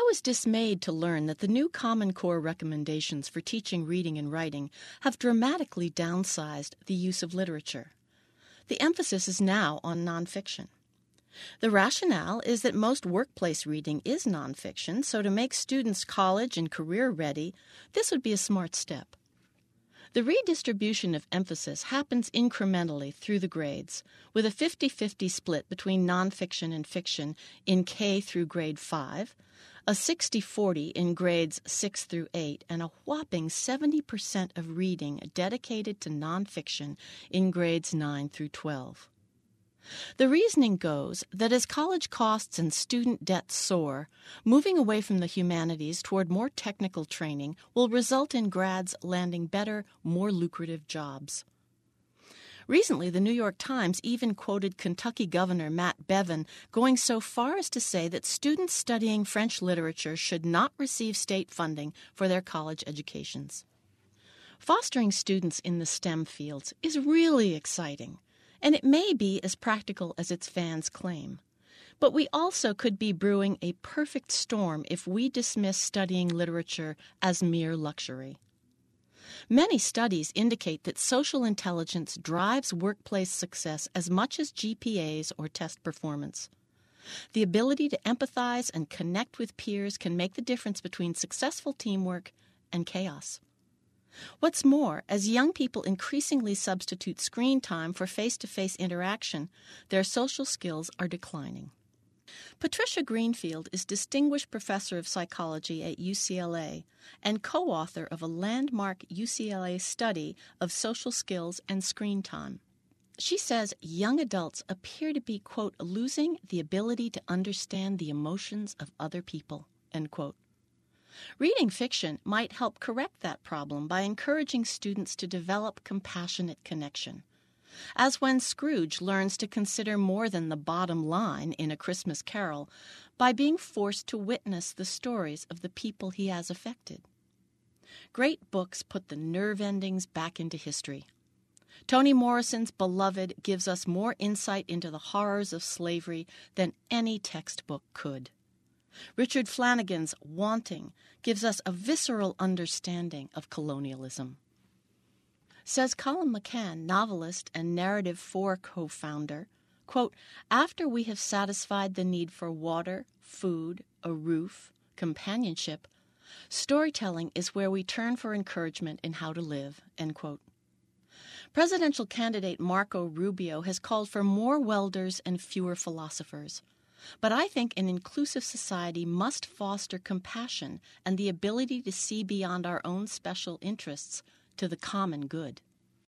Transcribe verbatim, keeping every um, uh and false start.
was dismayed to learn that the new Common Core recommendations for teaching reading and writing have dramatically downsized the use of literature. The emphasis is now on nonfiction. The rationale is that most workplace reading is nonfiction, so to make students college and career ready, this would be a smart step. The redistribution of emphasis happens incrementally through the grades, with a fifty-fifty split between nonfiction and fiction in K through grade five, a sixty forty in grades six through eight, and a whopping seventy percent of reading dedicated to nonfiction in grades nine through twelve. The reasoning goes that as college costs and student debt soar, moving away from the humanities toward more technical training will result in grads landing better, more lucrative jobs. Recently, the New York Times even quoted Kentucky Governor Matt Bevin going so far as to say that students studying French literature should not receive state funding for their college educations. Fostering students in the STEM fields is really exciting, and it may be as practical as its fans claim. But we also could be brewing a perfect storm if we dismiss studying literature as mere luxury. Many studies indicate that social intelligence drives workplace success as much as G P As or test performance. The ability to empathize and connect with peers can make the difference between successful teamwork and chaos. What's more, as young people increasingly substitute screen time for face-to-face interaction, their social skills are declining. Patricia Greenfield is Distinguished Professor of Psychology at U C L A and co-author of a landmark U C L A study of social skills and screen time. She says young adults appear to be, quote, losing the ability to understand the emotions of other people, end quote. Reading fiction might help correct that problem by encouraging students to develop compassionate connection. As when Scrooge learns to consider more than the bottom line in A Christmas Carol by being forced to witness the stories of the people he has affected. Great books put the nerve endings back into history. Toni Morrison's Beloved gives us more insight into the horrors of slavery than any textbook could. Richard Flanagan's Wanting gives us a visceral understanding of colonialism. Says Colum McCann, novelist and Narrative four co-founder, quote, after we have satisfied the need for water, food, a roof, companionship, storytelling is where we turn for encouragement in how to live, end quote. Presidential candidate Marco Rubio has called for more welders and fewer philosophers. But I think an inclusive society must foster compassion and the ability to see beyond our own special interests to the common good.